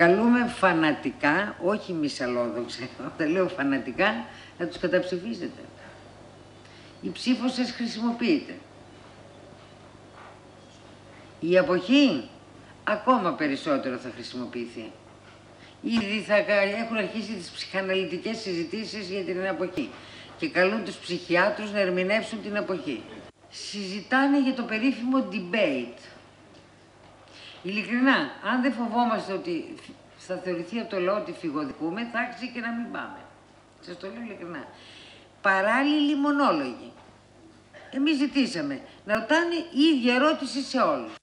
καλούμε φανατικά, όχι μυσαλλόδοξα, όταν λέω φανατικά, να τους καταψηφίσετε. Η ψήφος σας χρησιμοποιείται. Η αποχή ακόμα περισσότερο θα χρησιμοποιηθεί. Ήδη έχουν αρχίσει τις ψυχαναλυτικές συζητήσεις για την αποχή και καλούν τους ψυχιάτρους να ερμηνεύσουν την αποχή. Συζητάνε για το περίφημο debate. Ειλικρινά, αν δεν φοβόμαστε ότι θα θεωρηθεί από το λαό ότι φυγοδικούμε, θα άξιζε και να μην πάμε. Σας το λέω ειλικρινά. Παράλληλοι μονόλογοι. Εμείς ζητήσαμε να ρωτάνε η ίδια ερώτηση σε όλους.